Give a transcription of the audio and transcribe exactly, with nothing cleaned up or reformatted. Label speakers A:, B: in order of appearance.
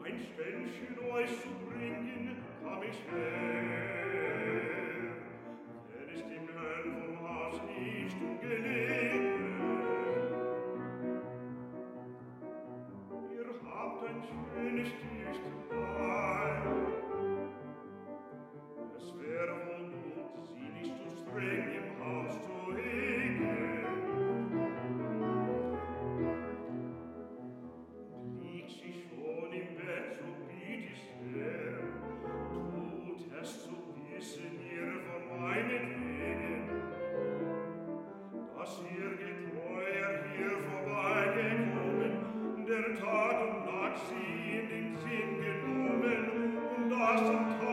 A: ein Ständchen euch zu bringen, kam ich her. Denn ist im Lern vom Haus nicht gelegen. Ihr habt ein schönes Tierchen, es wäre wohl gut, sie nicht so streng im Haus zu hegen. Liegt sie schon im Bett, so biet ich's her, tut es zu wissen ihr von meinetwegen, dass ihr getreuer hier vorbeigekommen, der Tag und Nacht sie in den Sinn genommen, und das am Tag